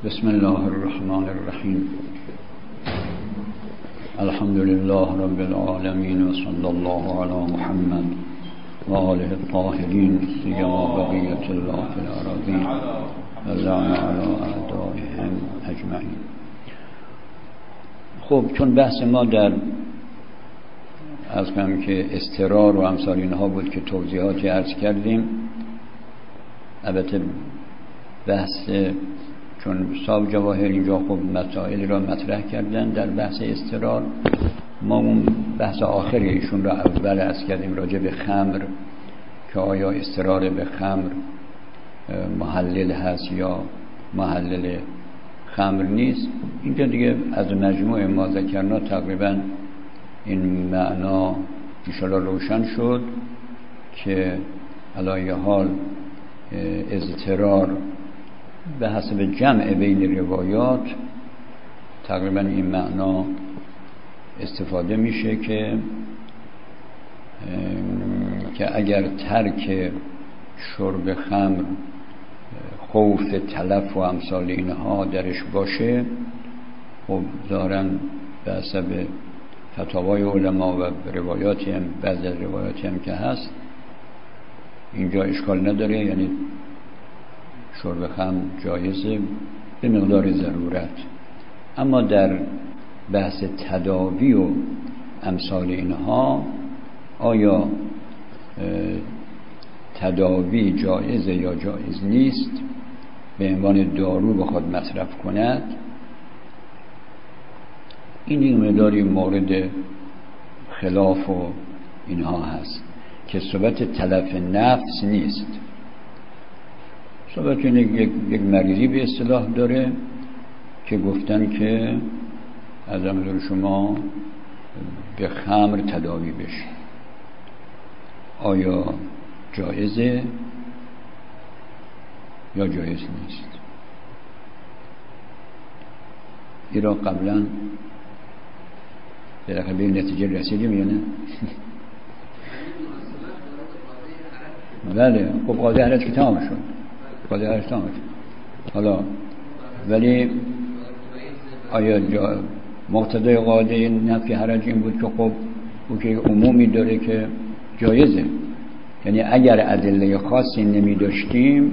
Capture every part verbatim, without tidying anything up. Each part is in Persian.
بسم الله الرحمن الرحیم. الحمد لله رب العالمین و صلی الله علی محمد و آله الطاهرین سیما بقیة الله فی الارضین و لعن علی اعدائهم اجمعین. خب چون بحث ما در از کنم که اضطرار و امثال اینها بود که توضیحاتی عرض کردیم، البته بحث چون صاحب جواهر اینجا خب مسائل را مطرح کردن در بحث اضطرار، ما اون بحث آخری ایشون را اول عرض کردیم راجع به خمر که آیا اضطرار به خمر محلل هست یا محلل خمر نیست. اینجا دیگه از مجموع ما ذکرنا تقریبا این معنا انشاءالله روشن شد که علی حال اضطرار به حسب جمع بین روایات تقریبا این معنا استفاده میشه که که اگر ترک شرب خمر خوف تلف و امثال اینها درش باشه، خب ظاهراً به حسب فتاوای علما و روایاتی هم بعضی از روایاتی هم که هست اینجا اشکال نداره، یعنی شرب خمر جایزه به مقدار ضرورت. اما در بحث تداوی و امثال اینها آیا تداوی جایزه یا جایز نیست به عنوان دارو بخواد مصرف کند، این این مقداری مورد خلاف و اینها هست که صحبت تلف نفس نیست. صحبت اینه یک, یک مریضی به اصطلاح داره که گفتن که از امثال شما به خمر تداوی بشه، آیا جایزه یا جایز نیست؟ این را قبلا بالاخره به نتیجه رسیدیم یا نه؟ بله، خب قاضی حرج که تمام شد، قاضی حرج تمام شد. حالا ولی آیا جا مقتضای قاضی نفی حرج این بود که خب او که عمومی داره که جایزه، یعنی اگر ادله خاصی نمی داشتیم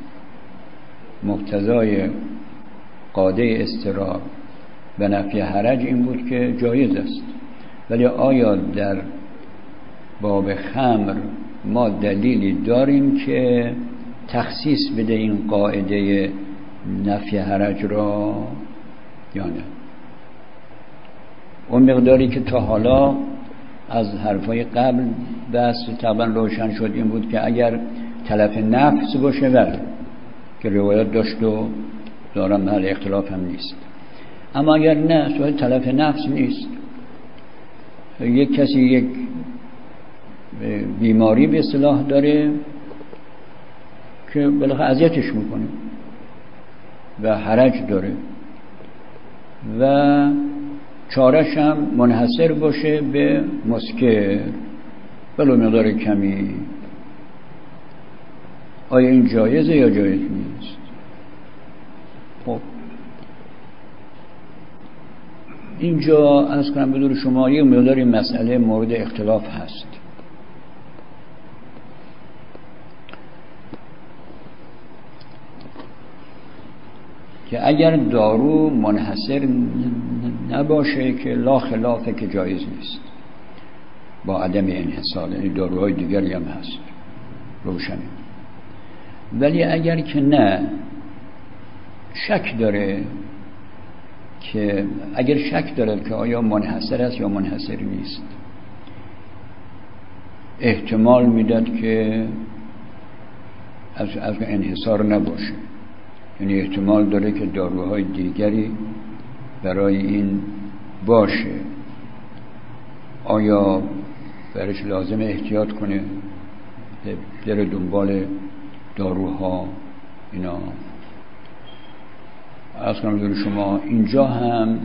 مقتضای قاعده اضطرار و نفی حرج این بود که جایز است. ولی آیا در باب خمر ما دلیلی داریم که تخصیص بده این قاعده نفی حرج را یا نه؟ اون مقداری که تا حالا از حرفای قبل بس طبعا روشن شد این بود که اگر تلف نفس باشه بله که روایت داشت و دارم محل اختلاف هم نیست. اما اگر نه سوال تلف نفس نیست، یک کسی یک بیماری به اصطلاح داره که بالاخره اذیتش میکنه و حرج داره و چارش هم منحصر باشه به مسکر ولو مقدار کمی، آیا این جایزه یا جایز نیست؟ خب اینجا از کنم بدون شما یک مقدار مسئله مورد اختلاف هست. که اگر دارو منحصر نباشه که لا خلافه که جایز نیست با عدم انحصار، یعنی داروهای دیگری هم هست روشنه. ولی اگر که نه شک داره که اگر شک داره که آیا منحصر است یا منحصر نیست، احتمال میداد که از, از انحصار نباشه، یعنی احتمال داره که داروهای دیگری برای این باشه، آیا برش لازم احتیاط کنه در دنبال داروها اینا؟ از کنم شما اینجا هم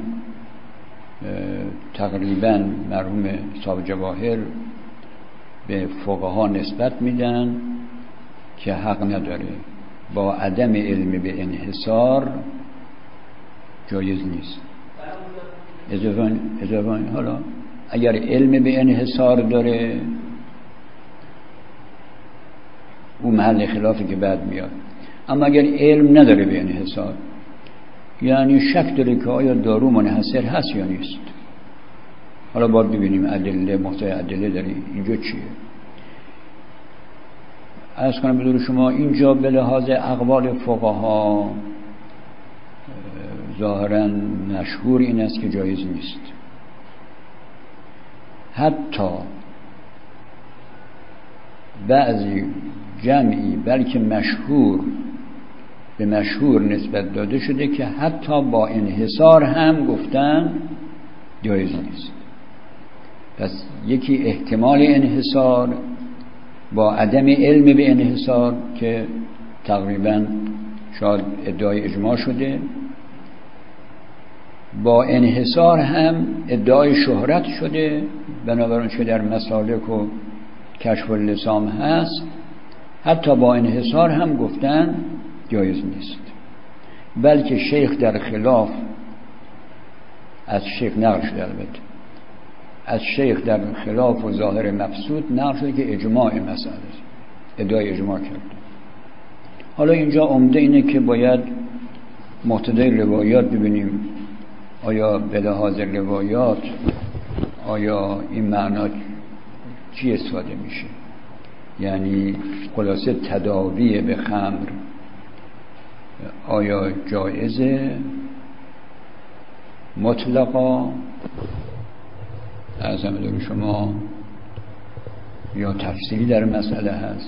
تقریبا مرحوم صاحب جواهر به فقها نسبت میدن که حق نداره با عدم علم به انحصار جایز نیست. اضافه اضافه حالا اگر علم به انحصار داره اون محل خلافی که بعد میاد، اما اگر علم نداره به انحصار، یعنی شک داره که آیا دارو منحصر هست یا نیست، حالا باید ببینیم ادله محتوی ادله داری اینجا چیه. عرض کنم بدون شما اینجا به لحاظ اقوال فقها ظاهرا مشهور این است که جایز نیست. حتی بعضی جمعی بلکه مشهور به مشهور نسبت داده شده که حتی با انحصار هم گفتن جایز نیست. پس یکی احتمال انحصار با عدم علم به انحصار که تقریبا شاید ادعای اجماع شده، با انحصار هم ادعای شهرت شده، بنابراین چه در مسالک و کشف اللسان هست، حتی با انحصار هم گفتن جایز نیست. بلکه شیخ در خلاف از شیخ نقل شده، البته از شیخ در خلاف و ظاهر مقصود نقل شده که اجماع مسئله ادعای اجماع کرده. حالا اینجا عمده اینه که باید مقتضای روایات ببینیم آیا به لحاظ روایات آیا این معنا چی استفاده میشه، یعنی خلاصه تداوی به خمر آیا جایزه مطلقا از همه شما یا تفصیلی در مسئله هست.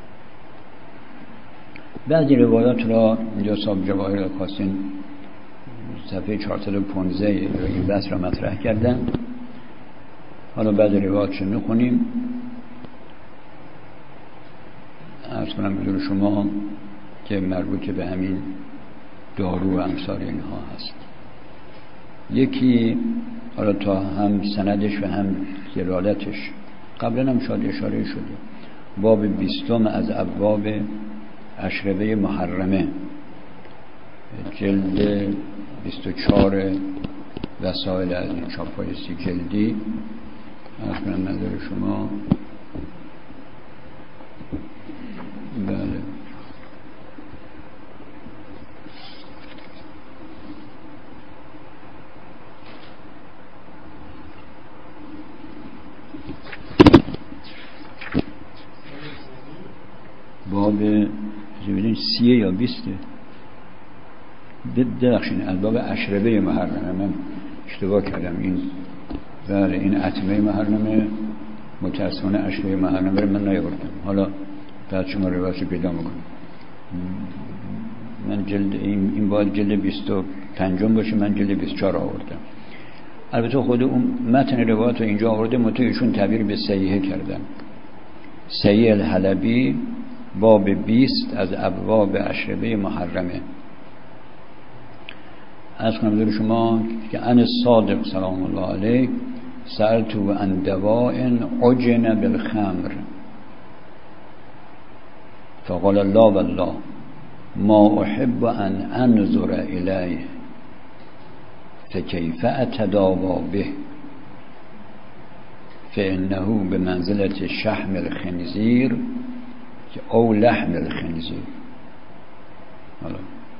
بعضی روایات را اینجا صاحب جواهر القاسم صفحه چهارصد و پانزده این بحث را مطرح کردن. حالا بعد روایات چه میخونیم عرض کنم بدون شما که مربوط به همین دارو و امثال اینها هست. یکی حالا تا هم سندش و هم دلالتش قبلا هم شاید اشاره شده، باب بیستم از ابواب اشربه محرمه، جلد بیست و چهار وسائل از این چاپ‌های سی جلدی. عرض کنم نظر شما بله باب ببینید سیه یا بیسته ببخشید از باب اشربه محرمه، من اشتباه کردم، این بله این عتمه محرمه متاسفانه اشربه محرمه من نیاوردم، حالا بعد شما روایت پیدا میکنم. من جلد این, این باید جلد بیست و پنجم باشه، من جلد بیست و چهار آوردم. البته خود اون متن روایت رو اینجا آورده، متو ایشون تعبیر به صحیحه کردن. صحیح الحلبی باب بیست از ابواب اشربه محرمه. از کنم دور شما که ان صادق سلام الله علیه سألتو عن دواء عجن بالخمر فقال لا والله ما احب ان انظر الیه فکیف اتداوی به فانه بمنزلة شحم الخنزیر او لحم الخنزیر. حالا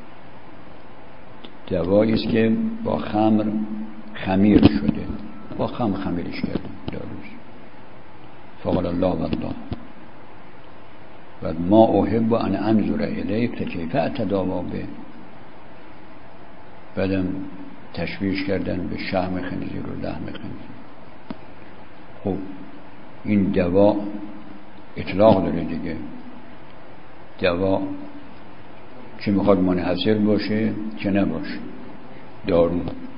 دوایی است که با خمر خمیر شده، با خمر خمیرش کرده داروش. فقال الله والله و ما احب ان انظر الیه فکیف اتداوی به. بعدم تشویش کردن به شحم خنزیر و لحم خنزیر. خب این دوا اطلاق داره دیگه، دوا چه میخواد منحصر باشه چه نباشه، دارو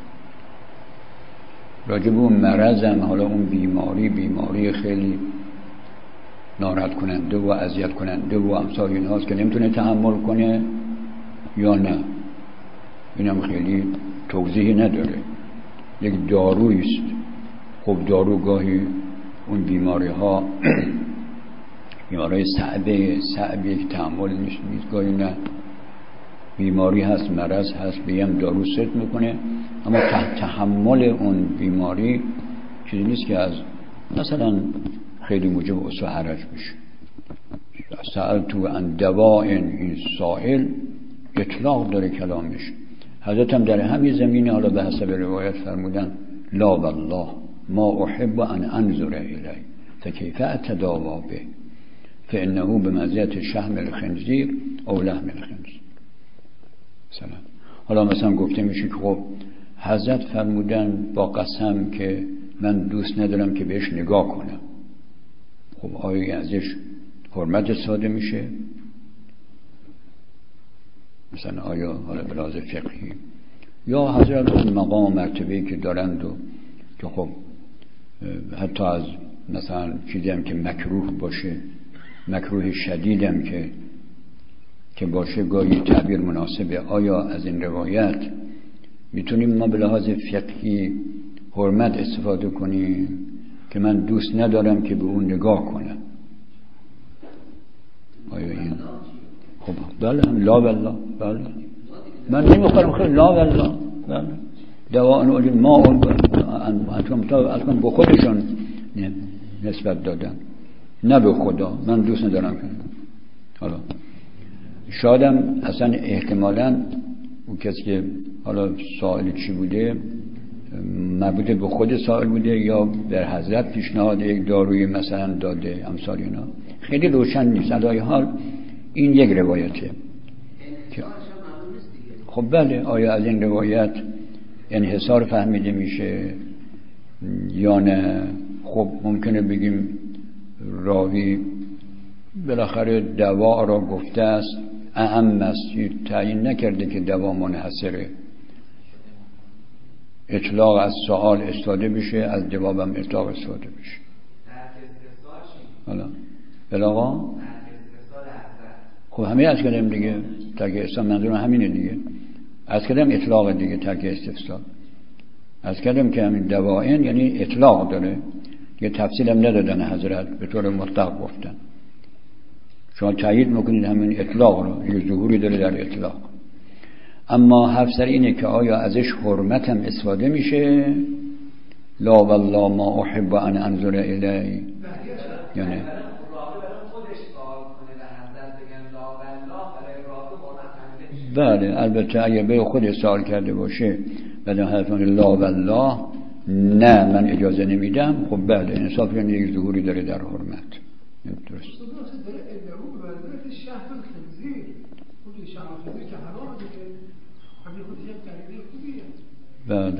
راجب اون مرضم، حالا اون بیماری بیماری خیلی ناراحت کننده و اذیت کننده و امثال این هاست که نمیتونه تحمل کنه یا نه، اینم خیلی توضیحی نداره، یک دارویی است. خب دارو گاهی اون بیماری ها بیماری صعبه صعبه که تحمل نیست، گاهی نه بیماری هست، مرض هست، بیم دارو ست میکنه، اما تحمل اون بیماری چیزی نیست که از مثلا خیلی موجب اصلا حرج بشه. سألتو عن دواء، این سائل اطلاق داره کلامش. حضرت هم در همین زمینه حالا به حسب روایت فرمودن لا والله ما احب ان انظر الیه فکیف اتداوا به فانه بمزیت شحم الخنزیر او لحم الخنزیر. مثلا حالا مثلا گفته میشه که خب حضرت فرمودن با قسم که من دوست ندارم که بهش نگاه کنم. خب آیا ازش حرمت ساده میشه؟ مثلا آیا حالا به لحاظ فقهی یا حضرت اون مقام مرتبه‌ای که دارند و که خب حتی از مثلا چیزی هم که مکروه باشه، مکروه شدیدم که که باشه گاهی تعبیر مناسبه، آیا از این روایت میتونیم ما به لحاظ فقهی حرمت استفاده کنیم که من دوست ندارم که به اون نگاه کنم؟ آیا این خب بله هم لا والله بله من نمیخورم خیلی لا والله بله دواء اون ما اون به خودشون نسبت دادن نه به خدا. من دوست ندارم که حالا شادم اصلا احتمالاً اون کسی که حالا سائل چی بوده مربوط به خود سائل بوده یا در حضرت پیشنهاد یک داروی مثلا داده امثال اینا، خیلی روشن نیست. علی حال این یک روایته. خب بله آیا از این روایت انحصار فهمیده میشه یا نه؟ خب ممکنه بگیم راوی بالاخره دوا را گفته است، اهم است، تعیین نکرده که دوا منحصره. اطلاق از سوال استفاده بشه، از جوابم اطلاق استفاده بشه. حالا بلاغا خب همه از کلم دیگه ترک استفسار، منظورم همینه دیگه. از کلم اطلاق دیگه ترک استفسار. از کلم که همین دوائن یعنی اطلاق داره دیگه، تفصیل هم ندادن حضرت، به طور مطلق گفتن. شما تایید میکنید همین اطلاق رو، یه ظهوری داره در اطلاق. اما حفظر اینه که آیا ازش حرمت هم استفاده میشه؟ لا والله ما احب ان انظر الیه یعنی بله البته اگه به خود سوال کرده باشه بعد حرفان لا والله نه من اجازه نمیدم، خب بله انصاف یعنی یک ظهوری داره در حرمت. درست بله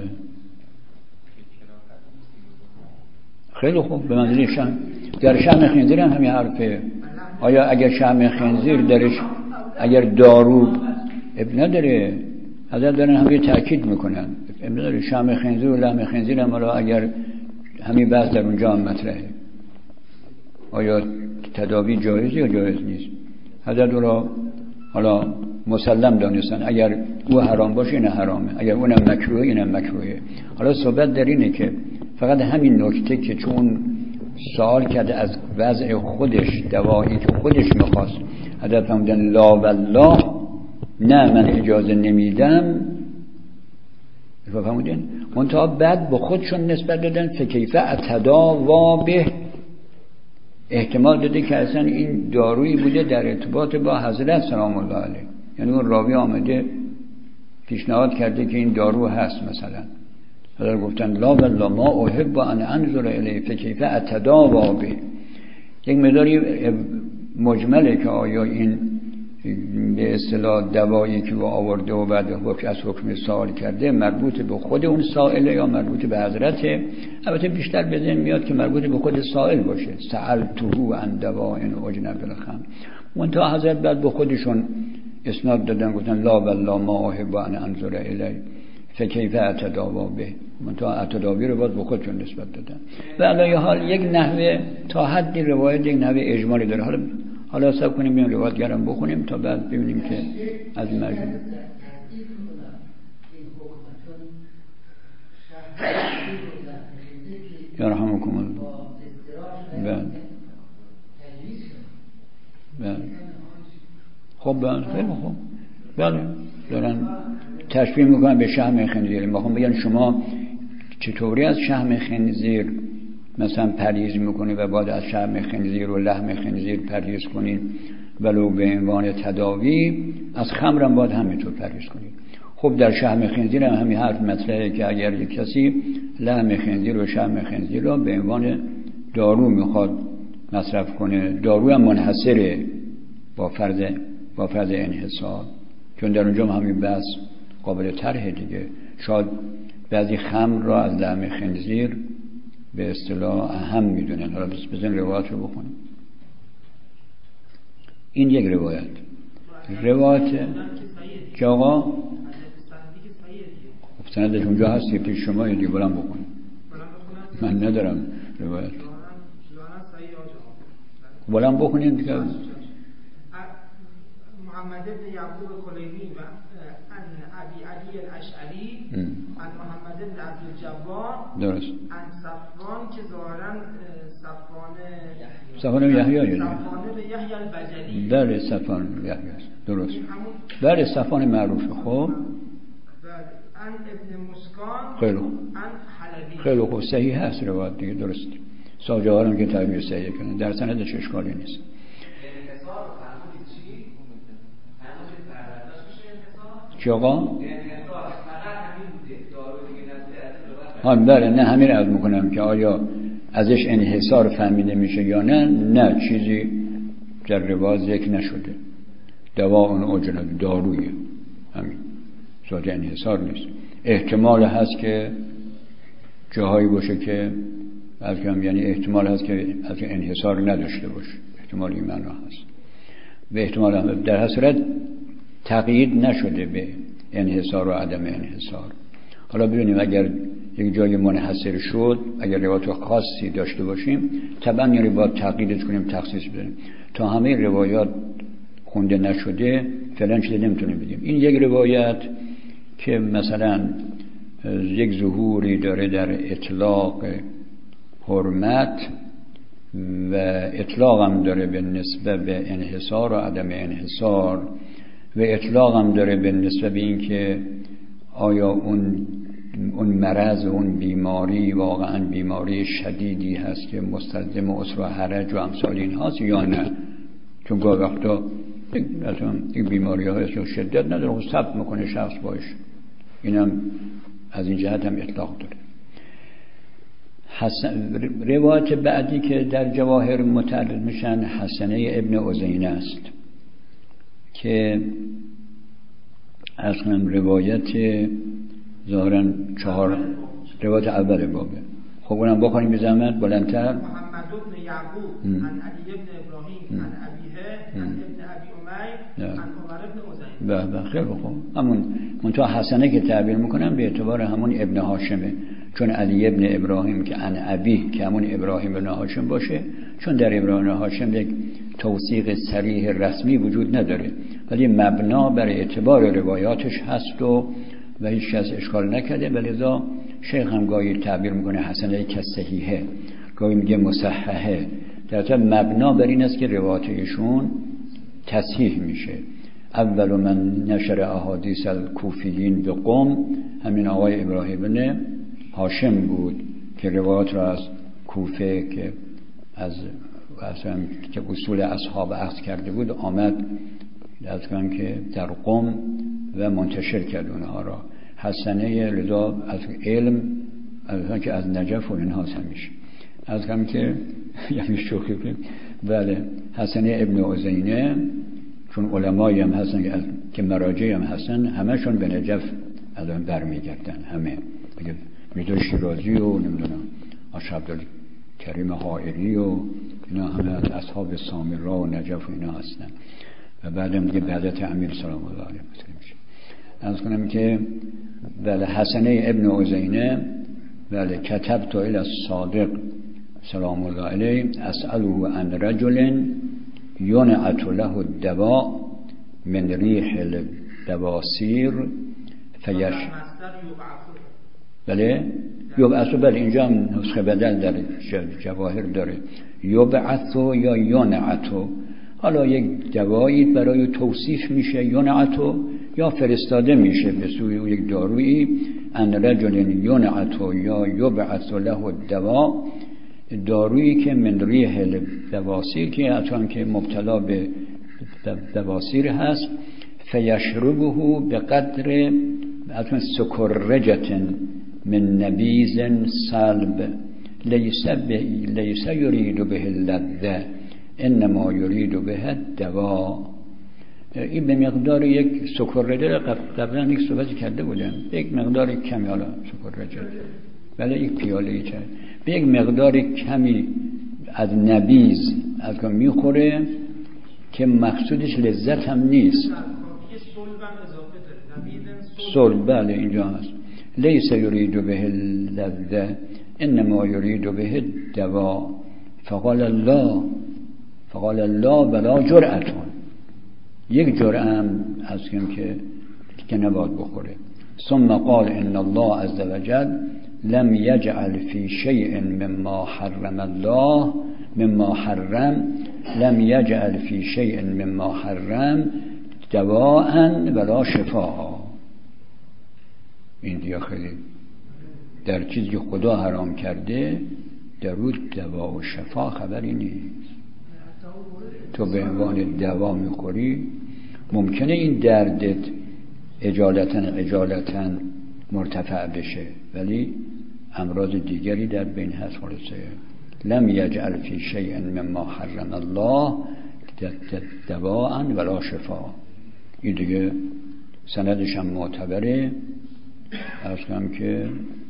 خیلی خوب. به منظور شم در شم خنزیر هم همین حرفه. آیا اگر شم خنزیر درش اگر دارو اب نداره، حضرت دارن همین تأکید میکنن اب نداره. شم خنزیر و لحم خنزیر هم حالا اگر همین بحث در اونجا هم مطرحه، آیا تداوی جایز یا جایز نیست؟ حضرت را حالا مسلم دانستن اگر او حرام باشه اینه حرامه، اگر اونم مکروه اینم مکروهه. حالا صحبت در اینه که فقط همین نکته که چون سوال کرده از وضع خودش دوایی که خودش میخواست، حضرت فرمودن لا والله نه من اجازه نمیدم، فهمیدین؟ منتها بعد به خودشون نسبت دادن فکیف اتداوا به، احتمال داده که اصلا این دارویی بوده در ارتباط با حضرت سلام الله علیه. یعنی اون راوی آمده پیشنهاد کرده که این دارو هست مثلا، حضرت گفتن لا والله ما احب ان انظر الیه فکیف اتداوا به. یک مقداری مجمله که آیا این به اصطلاح دوایی که او آورده و بعد از حکم سوال کرده مربوط به خود اون سائله یا مربوط به حضرته. البته بیشتر به ذهن میاد که مربوط به خود سائل باشه. سألته عن دواء اجنب الخمر. منتها حضرت بعد به خودشون اسناد دادن گفتن لا والله ما احب ان انظر الیه فکیف اتداوا به. منتها اتداوی رو باید به خودشون نسبت دادن. و علی حال یک نحوه تا حدی روایت یک نحوه اجمالی داره. حالا حالا حساب کنیم بیان روایت گرم بخونیم تا بعد ببینیم که از این مجموع یرحمکم الله. بله بله خب بله خیلی خوب بله دارن تشبیه میکنن به شحم خنزیر. میخوام بگن شما چطوری از شحم خنزیر مثلا پرهیز میکنی و بعد از شحم خنزیر و لحم خنزیر پرهیز کنید ولو به عنوان تداوی، از خمر هم باید همینطور پرهیز کنید. خب در شحم خنزیر هم همین حرف مطرحه که اگر یک کسی لحم خنزیر و شحم خنزیر را به عنوان دارو میخواد مصرف کنه، دارو هم منحصره با فرض با فرض انحصار، چون در اونجا همین بحث قابل طرحه دیگه. شاید بعضی خمر را از لحم خنزیر به اصطلاح اهم میدونن. حالا بزن روایت رو بخونیم. این یک روایت روایت که آقا سندش اونجا هستی پیش شما یه دیگه بلند بخونیم. من ندارم روایت، بلند بخونیم دیگه. محمد بن یعقوب کلیمی و عن ابی علی الاشعری عن محمد بن عبدالجبار درست عن صفوان که ظاهرا صفوان صفوان یحیی یعنی صفوان به یحیی البجلی. بله صفوان یحیی درست. بله صفوان معروفه. خب عن ابن مسکان خیلی خوب عن حلبی. خیلی خوب صحیح هست روایت دیگه. درست. ساجه ها هم که تعبیر صحیح کنن، در سندش اشکالی نیست. چی آقا؟ ها بله نه همین رو عرض میکنم که آیا ازش انحصار فهمیده میشه یا نه. نه چیزی در روایت ذکر نشده. دوا اون اجنه دارویه، همین ساده انحصار نیست. احتمال هست که جاهایی باشه که از کم یعنی احتمال هست که از انحصار نداشته باشه، احتمال این معنا هست. به احتمال هم در هر صورت تقیید نشده به انحصار و عدم انحصار. حالا ببینیم اگر یک جای منحصر شد، اگر روایت خاصی داشته باشیم طبعا یعنی باید تقییدش کنیم، تخصیص بدیم. تا همه روایات خونده نشده فعلا چیزی نمیتونیم بگیم. این یک روایت که مثلا یک ظهوری داره در اطلاق حرمت و اطلاق هم داره به نسبت به انحصار و عدم انحصار، و اطلاق هم داره به نسبت به این که آیا اون اون مرض و اون بیماری واقعا بیماری شدیدی هست که مستلزم عسر و حرج و امثال این هاست یا نه. چون گاه وقتا این بیماری ها هست شدت نداره و ثبت میکنه شخص باش. اینم از این جهت هم اطلاق داره. حسن روایت بعدی که در جواهر متعرض میشن حسنه ابن عزینه است که اصلا روایت ظاهرا چهار روایت اول بابه. خب اونم بخونیم به زحمت بلندتر. محمد بن یعقوب عن علی بن ابراهیم عن ابیه عن ابن ابی امیر عن عمر بن عزین. بله خیلی خوب. همون منتها حسنه که تعبیر میکنم به اعتبار همون ابن هاشمه، چون علی ابن ابراهیم که عن ابی که همون ابراهیم بن هاشم باشه، چون در ابراهیم بن هاشم یک توثیق صریح رسمی وجود نداره ولی مبنا بر اعتبار روایاتش هست و و هیچ کس اشکال نکرده. ولذا شیخ هم گاهی تعبیر میکنه حسنه که صحیحه، گاهی میگه مصححه. در اصل مبنا بر این است که روایاتشون تصحیح میشه. اول من نشر احادیث الکوفیین به قم همین آقای ابراهیم بن هاشم بود که روایات را از کوفه که از اصلا که اصول اصحاب اخذ کرده بود آمد از کنم که در قم و منتشر کرد اونها را. حسنه لذا از علم از که از نجف و اینها همیشه از کنم که یعنی شوخی کنیم. بله حسنه ابن عزینه، چون علمایی هم هستن که, که مراجعی هم هستن همشون به نجف الان برمیگردن. همه میدو شیرازی و نمیدونم آش عبدالکریم حائری و اینا همه از اصحاب سامرا و نجف و اینا هستن. و بعدم دیگه بعدت امیر سلام الله علیه میشه. از کنم که بله حسنه ابن عزینه بله کتبت الی الصادق سلام الله علیه اسأله عن رجل ینعت له الدواء من ریح الدواسیر فیش بله یبعث. بله اینجا هم نسخه بدل در جواهر داره یبعث یا ینعت. حالا یک دوایی برای توصیف میشه ینعت یا فرستاده میشه به سوی او یک دارویی، ان رجل ینعت یا یبعث له الدواء، دارویی که من ریح البواسیر که اصلا که مبتلا به بواسیر هست، فیشربه به قدر اصلا سکرجة من نبیذ صلب لیس لیس یرید به اللذة انما یرید به الدواء. این به مقدار یک سکرجه، قبلا یک صحبتی کرده بودم، یک مقدار کمی، حالا سکرجه بله یک پیاله چای به یک مقدار کمی از نبیذ از که میخوره که مقصودش لذت هم نیست. صلب بله اینجا هست. لیس یرید به اللذة انما یرید به الدواء. فقال الله فقال الله بلا جرأتون، یک جرعه هم از که که نباید بخوره. ثم قال ان الله عز وجل لم يجعل في شيء مما حرم الله مما حرم لم يجعل في شيء مما حرم دواء ولا شفاء. این دیگه خیلی در چیزی که خدا حرام کرده در روی دوا و شفا خبری نیست. تو به عنوان دوا میخوری، ممکنه این دردت اجالتا اجالتا مرتفع بشه، ولی امراض دیگری در بین هست. خلاصه لم یجعل فی شیء مما حرم الله دواء ولا شفاء. این دیگه سندش هم معتبره، از هم که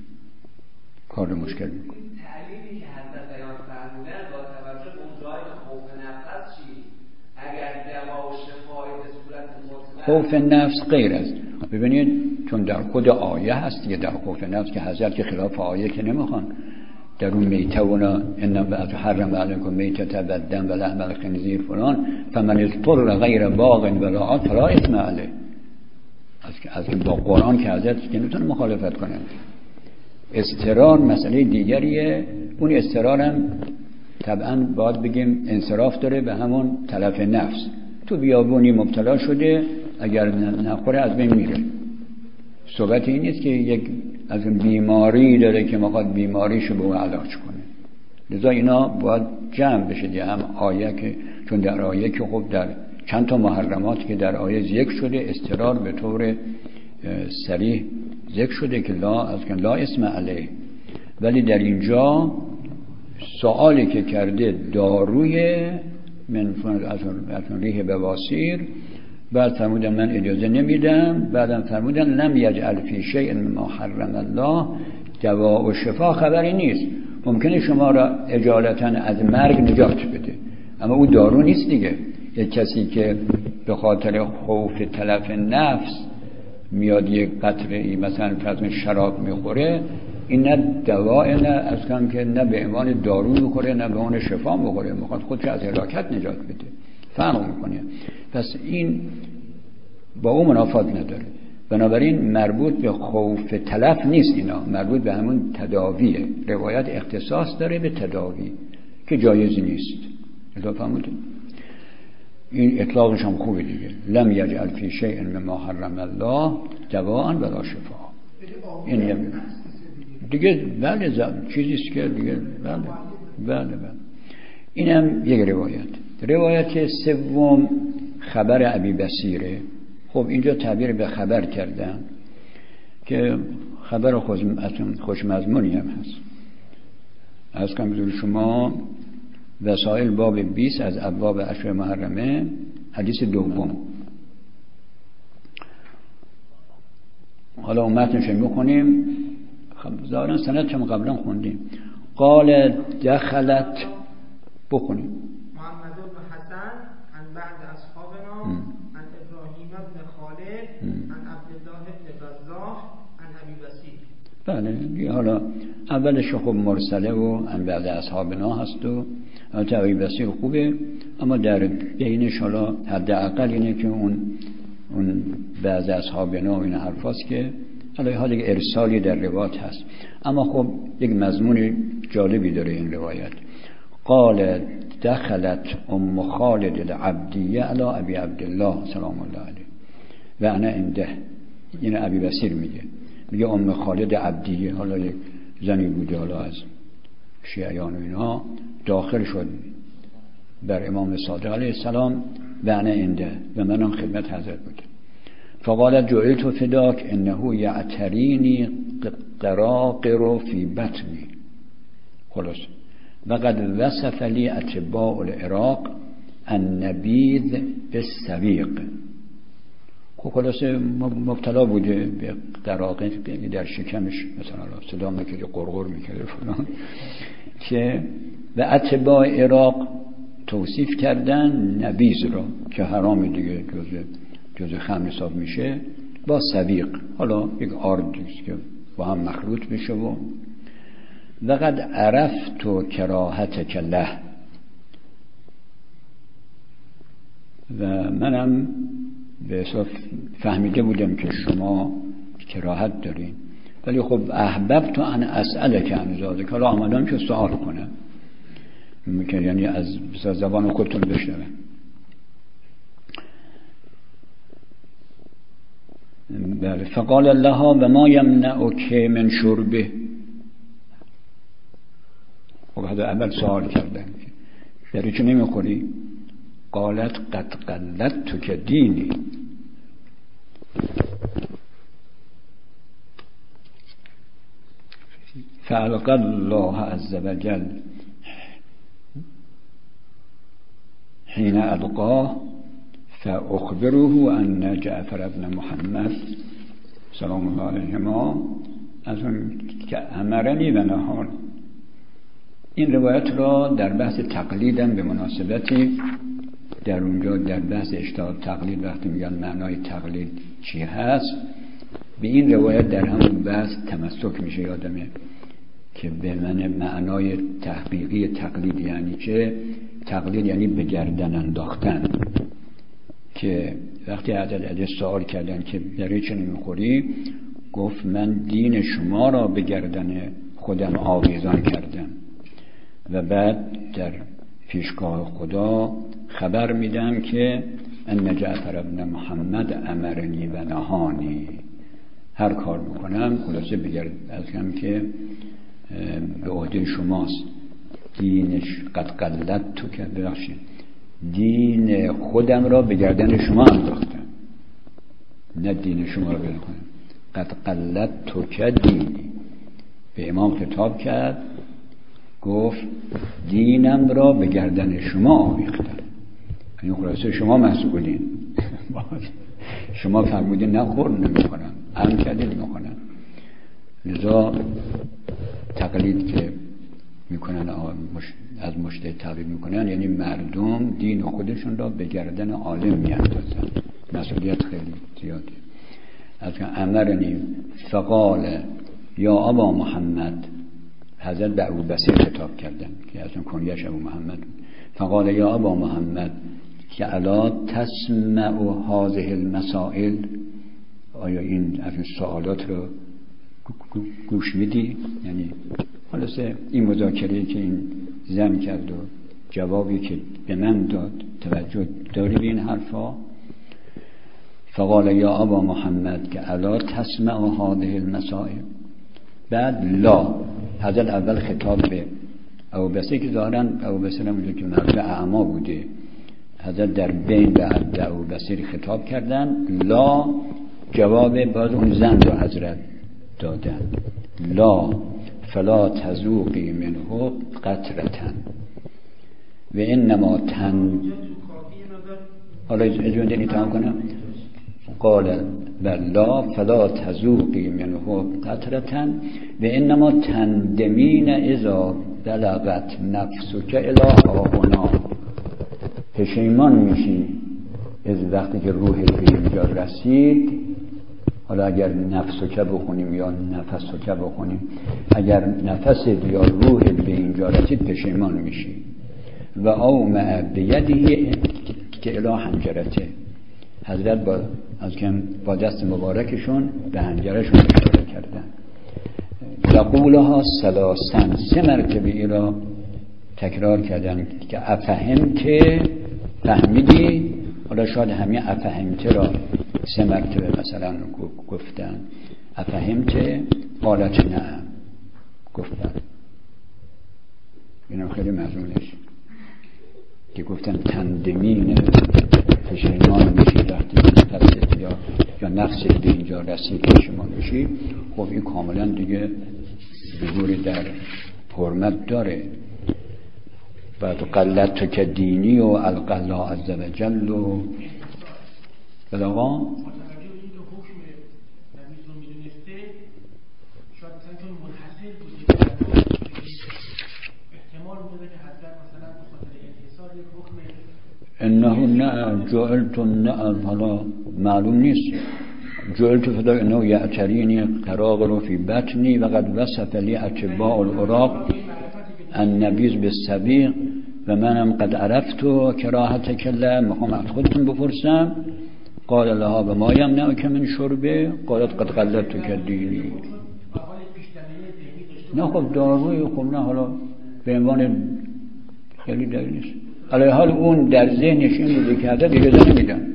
کار مشکل میکنه. تعلیمی که حضرت بیان فرمودن با توجه به اون جای خوف نفس چی؟ اگر دوا و شفای به صورت خوف نفس غیر است. ببینید چون در خود آیه هست دیگه، در خوف نفس که حضرت که خلاف آیه که نمیخوان در اون میته اونا انم بعد حرم علیکم میته بدن و لحم الخنزیر فلان فمن اضطر غیر باغ ولا عاد فلا اثم علیه. از که با قرآن که حضرت که نمیتونه مخالفت کنه. اضطرار مسئله دیگریه. اون اضطرار هم طبعا باید بگیم انصراف داره به همون تلف نفس. تو بیابونی مبتلا شده، اگر نخوره از بین میره. صحبت این نیست که یک از اون بیماری داره که میخواد بیماریشو به اون علاج کنه. لذا اینا باید جمع بشه دیگه. هم آیه که چون در آیه که خب در چند تا محرمات که در آیه ذکر شده اضطرار به طور صریح ذکر شده که لا از که لا اسم علیه، ولی در اینجا سوالی که کرده داروی من از ریح بواسیر، بعد فرمودن من اجازه نمیدم، بعدم فرمودن لم یجعل فی شیء مما حرم الله دوا و شفا خبری نیست. ممکنه شما را اجالتا از مرگ نجات بده، اما او دارو نیست دیگه. یک کسی که به خاطر خوف تلف نفس میاد یک قطره ای مثلا فرض شراب میخوره، این نه دوا نه از کم که نه به عنوان دارو میخوره نه به عنوان شفا میخوره، میخواد خودش از هلاکت نجات بده. فرق میکنه. پس این با اون منافات نداره. بنابراین مربوط به خوف تلف نیست، اینا مربوط به همون تداویه. روایت اختصاص داره به تداوی که جایز نیست. اطلاع فهمودید؟ این اطلاقش هم خوبه دیگه. لم یجعل فی شیء مما حرم الله دواء ولا شفاء. این دیگه بله چیزیست که دیگه بله بله بله. اینم یک روایت. روایت سوم خبر ابی بصیره. خب اینجا تعبیر به خبر کردن که خبر خوشمضمونی هم هست. از کم بزرگ شما وسائل باب بیست از ابواب اشهر محرمه حدیث دوم. حالا متنش میخونیم. خب ظاهرا سند هم قبلا خوندیم. قال دخلت بخونیم. محمد بن حسن عن بعد اصحابنا عن ابراهیم بن خالد عن عبدالله بن وضاح عن ابی بصیر. بله حالا اولش خب مرسله و عن بعد اصحابنا هست و البته ابی بصیر خوبه، اما در بینش حالا حداقل اینه که اون اون بعض اصحابنا و این حرفاست که حالا حالا یک ارسالی در روایت هست، اما خب یک مضمون جالبی داره این روایت. قال دخلت ام خالد العبدیه علی ابی عبدالله سلام الله علیه. و انا انده. این ابی بصیر میگه میگه ام خالد عبدی، حالا یک زنی بوده حالا از شیعیان و اینا، داخل شد بر امام صادق علیه السلام و انا انده و منم خدمت حضرت بودم. فقالت جعلت فداک انه یعترینی قراقر فی بطنی. خلاص وقد وصف لی اتباع العراق النبیذ بالسویق. خب خلاص مبتلا بوده به قراقه در شکمش، مثلا صدا میکرده قرقر میکرده فلان، که و اتباع عراق توصیف کردن نبیذ را که حرام دیگه، جزء جزء خمر حساب میشه، با سویق، حالا یک آردیست که با هم مخلوط میشه. و لقد عرفت کراهتک له، و منم به حساب فهمیده بودم که شما کراهت دارین، ولی خب احببت ان اسألک عن ذلک، حالا آمدم که سوال کنم، یعنی از زبان خودتون بشنوم. بله. فقال لها و ما یمنعک من شربه. خب هذا اول سوال کردن، یعنی چه نمیخوری؟ قالت قد قلدتک دینی. فالقى الله عز وجل حين القاه فاخبره ان جعفر بن محمد سلام الله علیهما از اون که امرنی و نهان. این روایت را در بحث تقلیدم به مناسبتی در اونجا در بحث اشتهاد تقلید وقتی میگن معنای تقلید چی هست، به این روایت در همون بحث تمسک میشه. یادمه که به من معنای تحقیقی تقلید یعنی چه؟ تقلید یعنی به گردن انداختن، که وقتی حضرت علی سوال کردن که در چه نمیخوری، گفت من دین شما را به گردن خودم آویزان کردم و بعد در پیشگاه خدا خبر میدم که ان جعفر ابن محمد امرنی و نهانی. هر کار میکنم خلاصه بگرد از کم که به عهده شماست. دینش قد قلت تو که ببخشید دین خودم را به گردن شما انداختم، نه دین شما را بکنم. قد قلت تو که دینی. به امام خطاب کرد، گفت دینم را به گردن شما آویختم. این خلاصه شما مسئولین. شما فرمودین نه خور نمی کنم، هم کردین نمی کنم. لذا تقلید که میکنن از مجتهد تقلید میکنن یعنی مردم دین خودشون را به گردن عالم میاندازن. مسئولیت خیلی زیاده. از که امرنی فقال یا ابا محمد، حضرت به ابو بصیر خطاب کردن که از اون کنیش ابو محمد. فقال یا ابا محمد که الا تسمع هذه المسائل، آیا این از این سوالات رو گوش میدی؟ یعنی خلاصه این مذاکره که این زن کرد و جوابی که به من داد، توجه داری به این حرفا؟ فقال یا ابا محمد که الا تسمع هذه المسائل. بعد لا، حضرت اول خطاب به ابو بصیر که ظاهرا ابو بصیر هم که مرد اعما بوده، حضرت در بین به ابو بصیر خطاب کردن. لا جواب باز اون زن رو حضرت دادن. لا فلا تذوقی منه قطرتن و انما تن. حالا اجازه دینی تمام کنم. قال بلا فلا تذوقی منه قطرتن و انما تندمین اذا بلغت نفسک الی هاهنا. پشیمان میشی از وقتی که روحت به اینجا رسید. حالا اگر نفسک بخونیم یا نفسک بخونیم، اگر نفست یا روحت به اینجا رسید پشیمان میشی. و اومع بیده که الی حنجرته. حضرت با از کم با دست مبارکشون به حنجرشون اشاره کردن. یقولها ثلاثن، سه مرتبه ای را تکرار کردن که افهمت، فهمیدی. حالا شاید همین افهمت را سه مرتبه مثلا گفتن افهمت؟ قالت نه. گفتن اینم خیلی مضمونش که گفتن تندمین پشیمان میشی وقتی نفست یا یا نفس به اینجا رسید پشیمان میشی. خب این کاملا دیگه ظهوری در حرمت داره. بعد قلت تو که دینی و القلا عز و جل و بلاغا انه نه جعلت نه حالا معلوم نیست. جعلت فدا انه یعترینی قراغ رو فی بطنی و قد وصف لی اتباع العراق النبیذ بالسبیق و منم قد عرفت و کراهت کله. میخوام از خودتون بپرسم قال لها و ما یمنعک من شربه؟ قالت قد قلت کدینی. نه خب داروی خب نه حالا به عنوان خیلی دلیل نیست. علی حال اون در ذهنش این بوده که حتی اجازه نمیدن.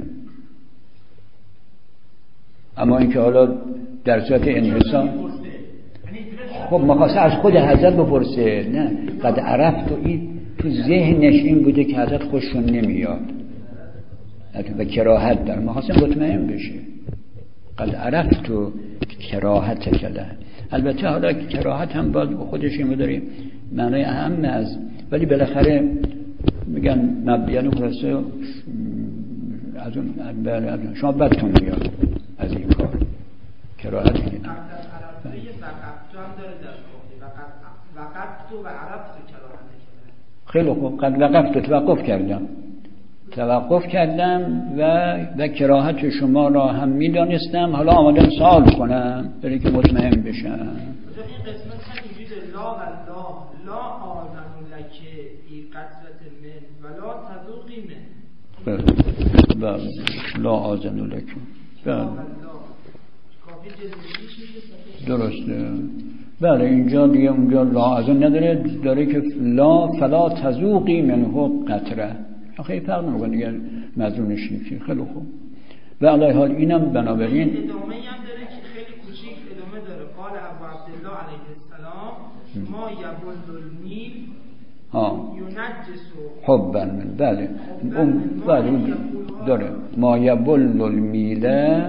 اما اینکه حالا در صورت انحصار خب مخواسته از خود حضرت بپرسه. نه قد عرفت و این تو ذهنش این بوده که حضرت خوششون نمیاد و کراهت در مخواسته مطمئن بشه. قد عرفت و کراهت کله. البته حالا کراهت هم باید خودش این داره معنای اهم از، ولی بالاخره میگن مبیان خلاصه از اون شما بدتون میاد از این کار کراهت میگن. خیلی خوب قد وقفت توقف کردم توقف کردم و و کراهت شما را هم میدانستم. حالا آمادم سوال کنم برای که مطمئن بشم. این قسمت هم اینجوری لا والله لا آذن لک ای قطرة من ولا تذوقی من. بله لا آذن لک. بله درسته. بله اینجا دیگه اونجا لا آذن نداره، داره که لا فلا تذوقی منه قطره. خیلی فرق نمیکنه دیگه مضمونش نیست. خیلی خوب. و علی حال اینم بنابراین ادامه هم داره که خیلی کوچیک ادامه داره. قال ابو عبدالله علیه السلام ما یبل المیل ها یونجس حبا من. بله اون بله داره ما یبل المیل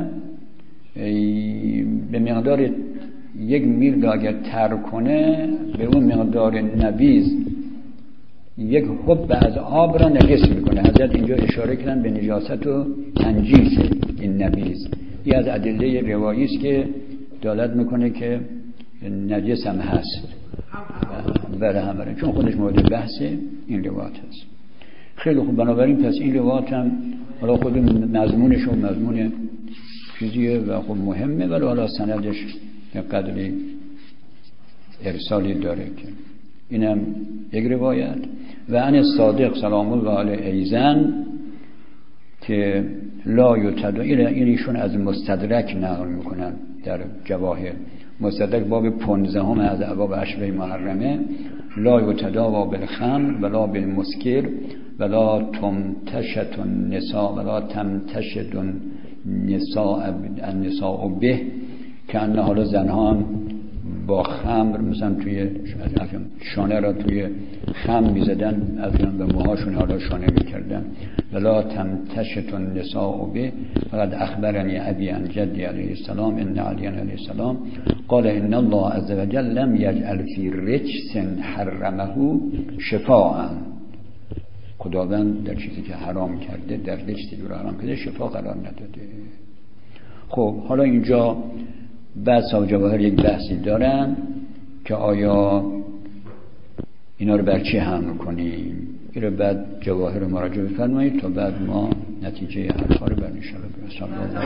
به مقدار یک میل اگر تر کنه به اون مقدار نبیذ یک حب از آب را نجس میکنه. حضرت اینجا اشاره کردن به نجاست و تنجیس این نبیذ. این از ادله روایی است که دلالت میکنه که نجس هم هست برای همه، چون خودش مورد بحث این روایت هست. خیلی خوب. بنابراین پس این روایت هم حالا خود مضمونش و مضمون چیزیه و خب مهمه، ولی حالا سندش قدری ارسالی داره که اینم یک روایت. و عن صادق سلام الله علیه ایزن که لا یتدا، این ایشون از مستدرک نقل میکنن در جواهر. مستدرک باب پانزده هم از ابواب اشبه محرمه. لا یتدا و بالخمر ولا بالمسکر ولا تمتشت النساء ولا تمتشت النساء النساء به، که انه حالا زنها هم با خمر مثلا توی شانه را توی خمر میزدن، از به موهاشون حالا شانه میکردن. ولا تمتشت النساء به. فقد اخبرنی ابی عن جدی علیه السلام ان علی علیه السلام قال ان الله عز وجل لم یجعل فی رجس حرمه شفاء. خداوند در چیزی که حرام کرده، در رجسی که حرام کرده شفا قرار نداده. خب حالا اینجا بعد صاحب جواهر یک بحثی دارن که آیا اینا رو بر چی حمل کنیم. این رو بعد جواهر مراجعه بفرمایید تا بعد ما نتیجه حرفا رو بر انشاءالله برسیم.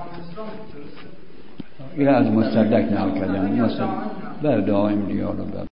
این رو از مستدرک نقل کردن. مستدرک بعد دائم دیالو بعد